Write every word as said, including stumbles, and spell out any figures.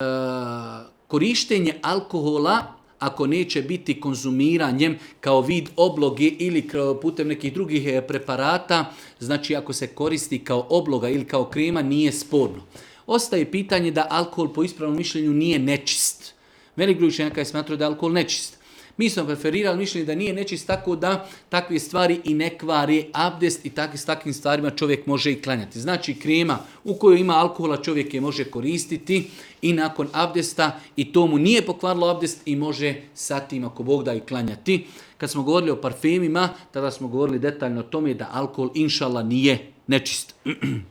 korištenje alkohola, ako neće biti konzumiranjem kao vid obloge ili putem nekih drugih preparata, znači ako se koristi kao obloga ili kao krema, nije sporno. Ostaje pitanje da alkohol po ispravnom mišljenju nije nečist. Velik broj učenjaka je smatrao da je alkohol nečist. Mi smo preferirali mišljenje da nije nečist, tako da takve stvari i ne kvari abdest i tak, s takvim stvarima čovjek može i klanjati. Znači krema u kojoj ima alkohola čovjek je može koristiti i nakon abdesta i to mu nije pokvarilo abdest i može sa tim ako Bog da i klanjati. Kad smo govorili o parfemima, tada smo govorili detaljno o tome da alkohol inšallah nije nečist.